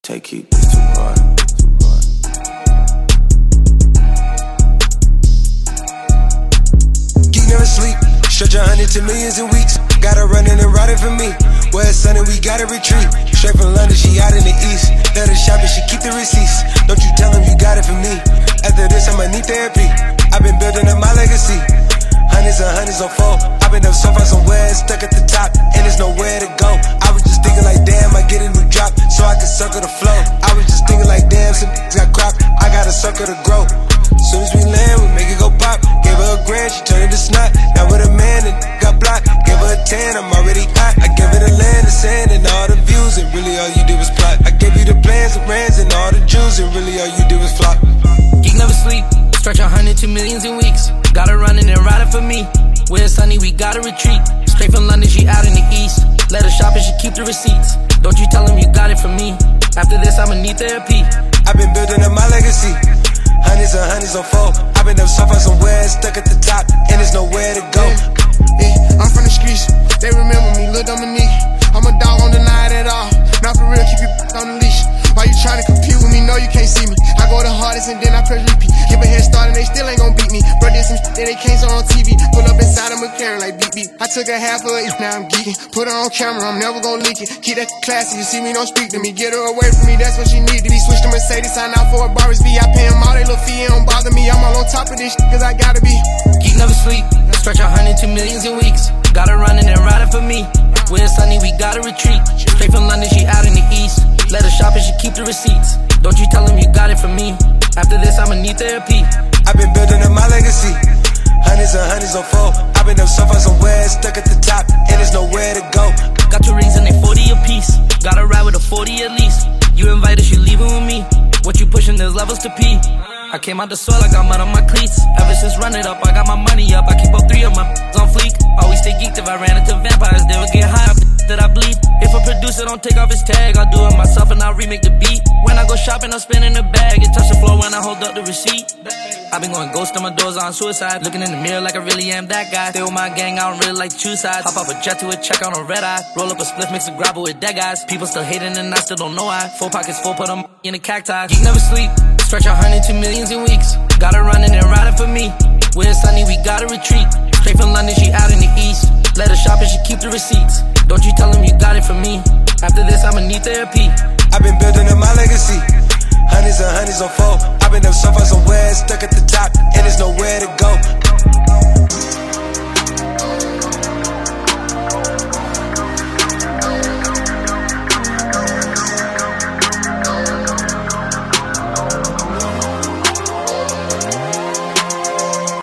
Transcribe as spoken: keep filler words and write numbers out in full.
Take heat, it's too hard. Geek never sleep, stretch a hundred to millions in weeks. Got her running and riding for me. Where it's sunny, we gotta retreat. Straight from London, she out in the east. Let her shop and she keep the receipts. Don't you tell him you got it from me. After this, I'ma need therapy. I've been building up my legacy. Hundreds and hundreds on four. I've been up so far somewhere, stuck at the top, and there's nowhere to go. I was just thinking like, damn, I get a new drop, so I can sucker the flow. I was just thinking like, damn, some got crop, I got a sucker to grow. Soon as we land, we make it go pop. Gave her a grand, she turned it to snot. Now with a man, and got blocked. Gave her a ten, I'm already hot. I gave her the land, the sand, and all the views, and really all you did was plot. I gave you the plans, the brands, and all the jewels, and really all you did was flop. Geek never sleep, stretch a hundred to millions in weeks. Got her running and riding for me. Where it's sunny, we gotta retreat. Straight from London, she out in the east. Let her shop and she keep the receipts. Don't you tell him you got it from me. After this, I'ma need therapy. I've been building up my legacy. Hundreds and hundreds on four. I've been up so far somewhere, stuck at the top, and there's nowhere to go. Yeah, yeah, I'm from the streets, they remember me, Lil Dominique. I'm a dog, don't deny it at all. Not for real, keep you on the leash. Why you tryna compete with me? No, you can't see me. I go the hardest and then I press repeat. Give a head start and they still ain't gon' beat me. Bro, did some shit that they can't show on T V. Pull up inside a McLaren like beep beep. I took a half of it, now I'm geeking. Put her on camera, I'm never gon' leak it. Keep that classy, you see me, don't speak to me. Get her away from me, that's what she need to be. Switch to Mercedes, sign out for a Barber's V. I pay them all, they little fee, it don't bother me. I'm all on top of this shit, cause I gotta be. Geek never sleep, stretch a hundred to millions in weeks. Got her running and riding for me. Where it's sunny, we gotta retreat. Straight from London, she out in the east. Let her shop and she keep the receipts. Don't you tell him you got it from me. After this, I'ma need therapy. I've been building up my legacy. Hundreds and hundreds on four. I've been up so far somewhere, stuck at the top, and there's nowhere to go. Got two rings and they forty apiece. Gotta ride with a forty at least. You invited, you leaving with me. What you pushing, there's levels to pee. I came out the soil, I got mud on my cleats. Ever since run it up, I got my money up. I keep up three of my on fleek. Always stay geeked if I ran into vampires, they would get high up that I bleed. If a producer don't take off his tag, I'll do it myself and I'll remake the beat. When I go shopping, I'm spinning the bag. It touch the floor when I hold up the receipt. I've been going ghost on my doors on suicide. Looking in the mirror like I really am that guy. Stay with my gang, I don't really like to choose sides. Hop off a jet to a check on a red eye. Roll up a spliff, mix a grabber with dead guys. People still hating and I still don't know why. Full pockets full, put them in a cacti. Geek never sleep, stretch a hundred to millions in weeks. Got her running and riding for me. Where it's sunny, we gotta retreat. Straight from London, she out in the east. Let her shop and she keep the receipts. Don't you tell him you got it from me. After this, I'ma need therapy. I've been building up my legacy. Hundreds and hundreds on four. I've been up so far somewhere, stuck at the top, and there's nowhere to go.